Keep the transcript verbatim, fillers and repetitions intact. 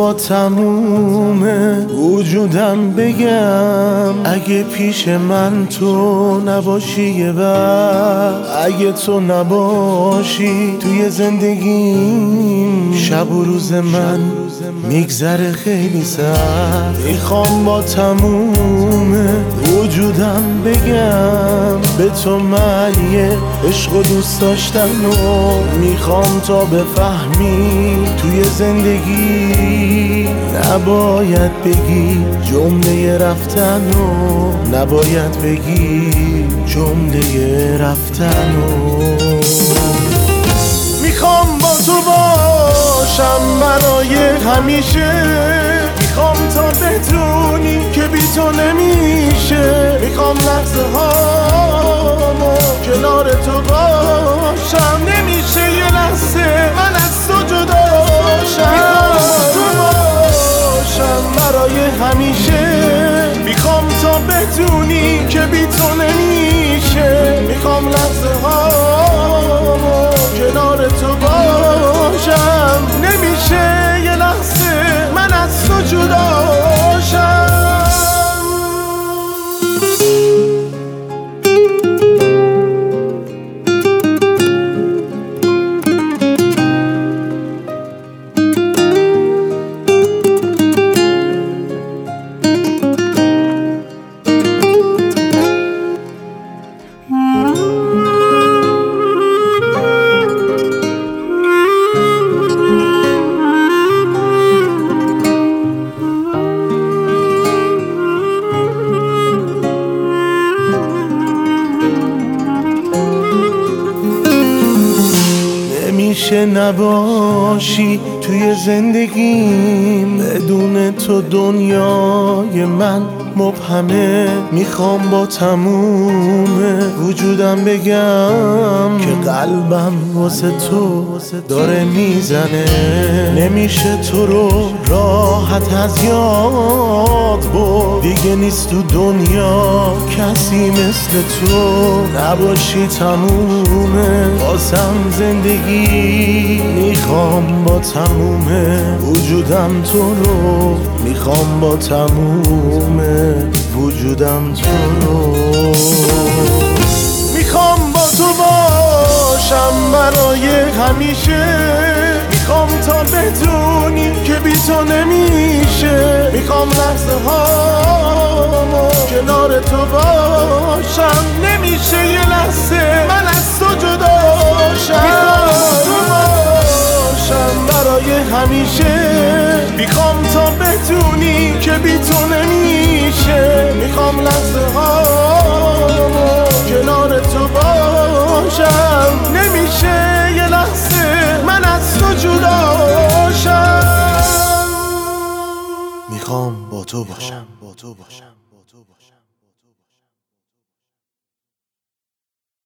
با تموم وجودم بگم اگه پیش من تو نباشی یه وقت، اگه تو نباشی توی زندگیم، شب و روز من میگذره خیلی سخت. میخوام با تموم وجودم بگم به تو معنی عشق و دوست داشتن و میخوام تا بفهمی توی زندگی نباید بگی جمله رفتن و نباید بگی جمله رفتن و میخوام با تو باشم برای همیشه، میخوام تا بدونی که بی تو نمیشه، میخوام لحظه هامو کنار تو باشم، نمیشه یه لحظه من از تو جدا شم. میخوام با تو باشم برای همیشه، میخوام تا بدونی که بی تو نمیشه، میخوام لحظه هامو کنار تو باشم، نمیشه یه لحظه من از تو جدا شم. میشه نباشی توی زندگیم، بدون تو دنیای من مبهمه. میخوام با تموم وجودم بگم که قلبم واسه تو داره میزنه، نمیشه تو رو راحت از یاد برد، دیگه نیست تو دنیا کسی مثل تو، نباشی تمومه واسم زندگی. میخوام با تموم وجودم تو رو، میخوام با تموم وجودم تو رو، میخوام با تو باشم برای همیشه، میخوام تا بدونی که بی تو نمیشه، میخوام لحظه هامو کنار تو باشم، نمیشه یه لحظه من از تو جدا شم. میخوام با تو باشم برای همیشه، میخوام تا بدونی که بی تو نمیشه، میخوام لحظه هامو کنار تو باشم، نمیشه یه لحظه من از تو جدا شم. میخوام با تو باشم با تو باشم با تو باشم